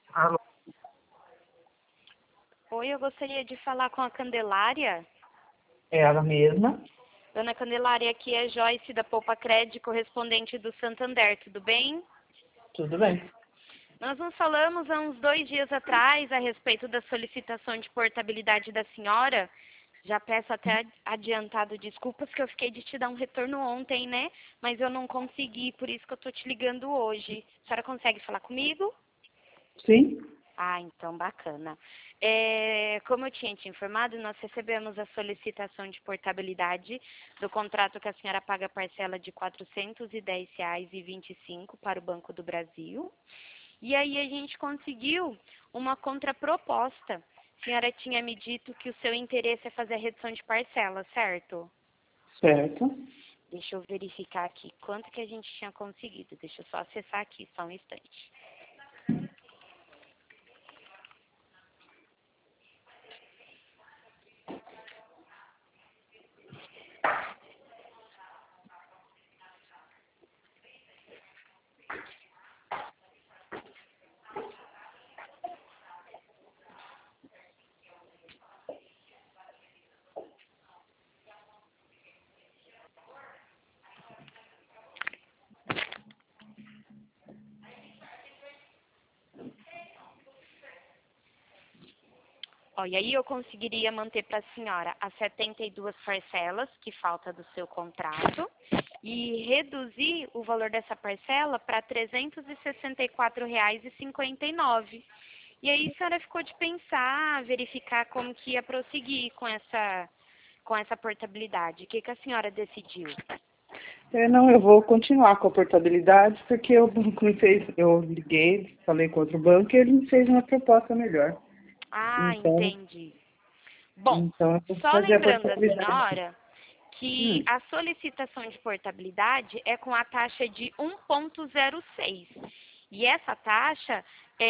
Alô? Oi, eu gostaria de falar com a Candelária. É ela mesma? Dona Candelária, aqui é Joyce da Poupa Crédito, correspondente do Santander, tudo bem? Tudo bem. Nós nos falamos há uns 2 dias atrás a respeito da solicitação de portabilidade da senhora. Já peço até adiantado desculpas que eu fiquei de te dar um retorno ontem, né? Mas eu não consegui, por isso que eu tô te ligando hoje. A senhora consegue falar comigo? Sim? Ah, então bacana. Como eu tinha te informado, nós recebemos a solicitação de portabilidade do contrato que a senhora paga parcela de R$ 410,25 para o Banco do Brasil. E aí a gente conseguiu uma contraproposta. A senhora tinha me dito que o seu interesse é fazer a redução de parcela, certo? Certo. Deixa eu verificar aqui quanto que a gente tinha conseguido. Deixa eu só acessar aqui, só um instante. Ó, e aí eu conseguiria manter para a senhora as 72 parcelas que falta do seu contrato e reduzir o valor dessa parcela para R$ 364,59. E aí a senhora ficou de pensar, verificar como que ia prosseguir com essa portabilidade. O que que a senhora decidiu? Não, eu vou continuar com a portabilidade, porque o banco me fez, eu liguei, falei com outro banco e ele me fez uma proposta melhor. Ah, Então, entendi. Bom, então eu vou só fazer a lembrando a portabilidade. senhora que Hum. a solicitação de portabilidade é com a taxa de 1,06. E essa taxa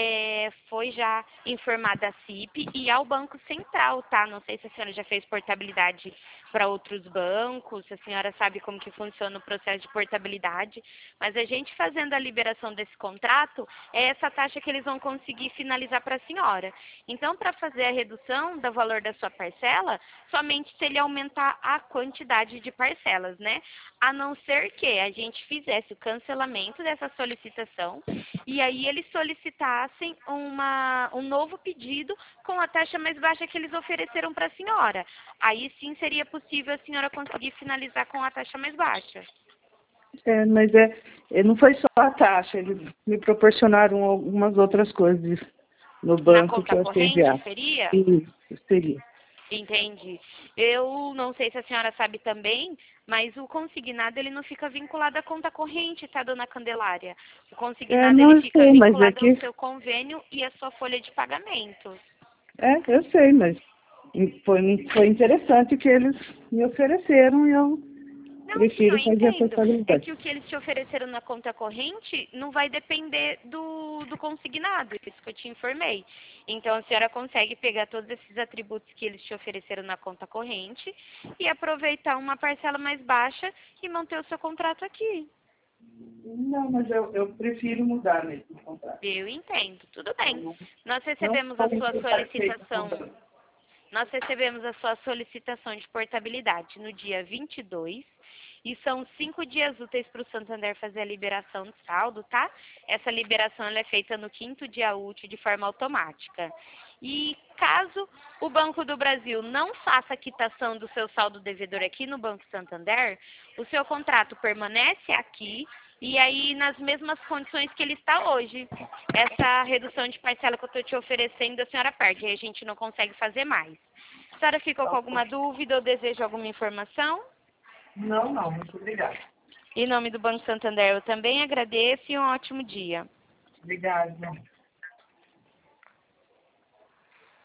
foi já informada à CIP e ao Banco Central, tá? Não sei se a senhora já fez portabilidade para outros bancos, se a senhora sabe como que funciona o processo de portabilidade, mas a gente fazendo a liberação desse contrato, é essa taxa que eles vão conseguir finalizar para a senhora. Então, para fazer a redução do valor da sua parcela, somente se ele aumentar a quantidade de parcelas, né? A não ser que a gente fizesse o cancelamento dessa solicitação e aí eles solicitassem um novo pedido com a taxa mais baixa que eles ofereceram para a senhora. Aí sim seria possível a senhora conseguir finalizar com a taxa mais baixa. Mas não foi só a taxa, eles me proporcionaram algumas outras coisas no Na banco que conta eu achei corrente viável. seria? Isso, seria. Entendi. Eu não sei se a senhora sabe também, mas o consignado ele não fica vinculado à conta corrente, tá, dona Candelária? O consignado Não, ele eu fica sei, mas é vinculado ao que seu convênio e à sua folha de pagamento. eu sei, mas foi interessante o que eles me ofereceram e eu Não, sim, eu prefiro fazer a entendo. É portabilidade. que o que eles te ofereceram na conta corrente não vai depender do consignado, isso que eu te informei. Então, a senhora consegue pegar todos esses atributos que eles te ofereceram na conta corrente e aproveitar uma parcela mais baixa e manter o seu contrato aqui. Não, mas eu prefiro mudar mesmo o contrato. Eu entendo, tudo Eu bem. Nós não recebemos a estou sua muito satisfeita com o solicitação, banco. nós recebemos a sua solicitação de portabilidade no dia 22 e são 5 dias úteis para o Santander fazer a liberação do saldo, tá? Essa liberação ela é feita no 5º dia útil de forma automática. E caso o Banco do Brasil não faça a quitação do seu saldo devedor aqui no Banco Santander, o seu contrato permanece aqui e aí nas mesmas condições que ele está hoje. Essa redução de parcela que eu estou te oferecendo, a senhora perde, aí a gente não consegue fazer mais. A senhora ficou com alguma dúvida ou deseja alguma informação? Não, não, muito obrigada. Em nome do Banco Santander, eu também agradeço e um ótimo dia. Obrigada.